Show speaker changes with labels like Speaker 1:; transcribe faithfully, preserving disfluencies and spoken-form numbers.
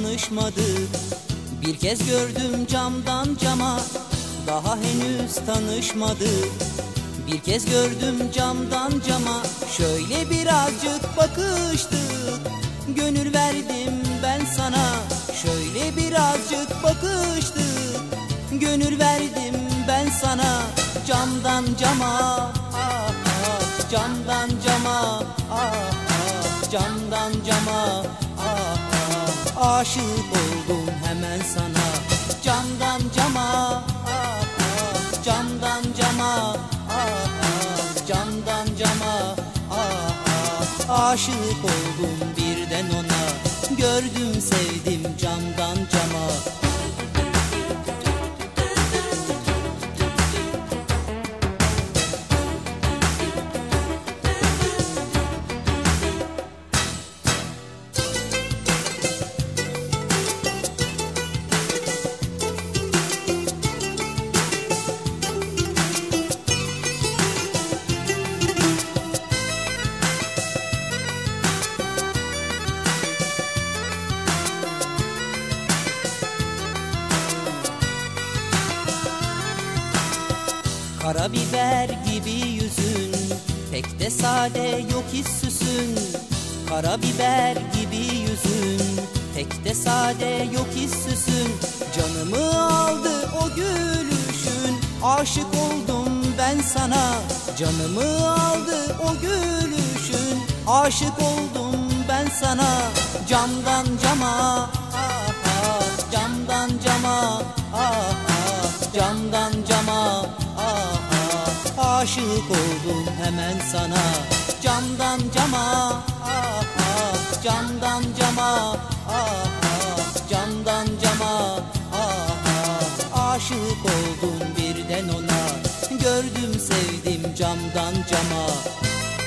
Speaker 1: tanışmadık. Bir kez gördüm camdan cama, daha henüz tanışmadık. Bir kez gördüm camdan cama, şöyle birazcık bakıştık. Gönül verdim ben sana, şöyle birazcık bakıştık. Gönül verdim ben sana, camdan cama, ah ah, camdan cama, ah ah, camdan cama, ah ah. Aşık oldum hemen sana, camdan cama, ah ah, camdan cama, ah ah, camdan cama, ah ah. Aşık oldum birden ona, gördüm sevdim camdan cama. Karabiber gibi yüzün, pek de sade yok hiç süsün. Karabiber gibi yüzün, pek de sade yok hiç süsün. Canımı aldı o gülüşün, aşık oldum ben sana. Canımı aldı o gülüşün, aşık oldum ben sana. Camdan cama, ah ah, camdan cama, ah ah, camdan cama, ah ah. Aşık oldum hemen sana, camdan cama, ah ah, camdan cama, ah ah, camdan cama, ah ah. Aşık oldum birden ona, gördüm sevdim camdan cama.